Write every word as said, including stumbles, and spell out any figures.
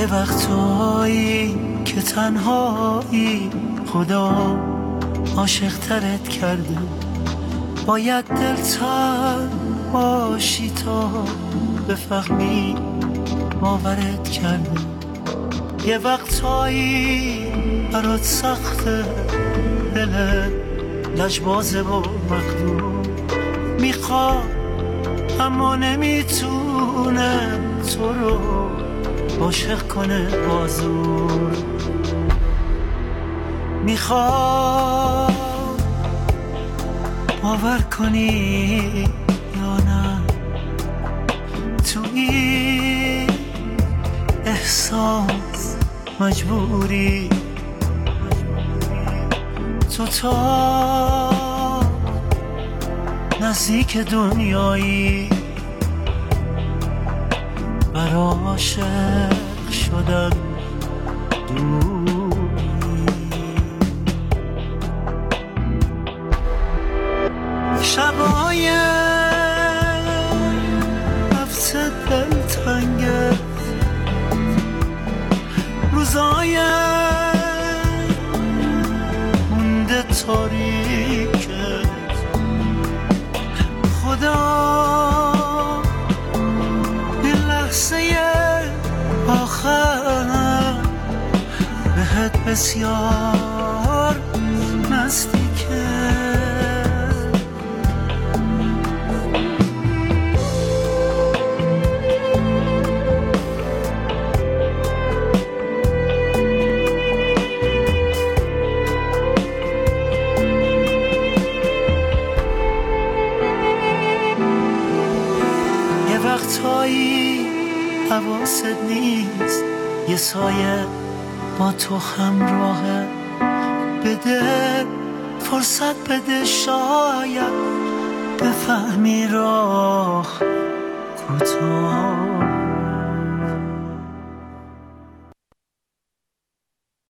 یه وقتایی که تنهایی خدا عاشق ترت کرده، باید دلتر باشی تا بفهمی باورت کرده. یه وقتایی برات سخته، دلت لجبازه و مخدوم، میخواد اما نمیتونه تو رو عاشق کنه بازور. میخواد باور کنی یا نه، تو این احساس مجبوری. تو تا نزدیک دنیایی برا عاشق شدن دوری. شبای هفته دلتنگه، روزای مونده تاریکه، خدا این لحظه آخر بهت بسیار نزدیکه. وقتایی حواست نیست، یه سایه با تو همراهه، بده فرصت بده، شاید بفهمی راه کوتاه.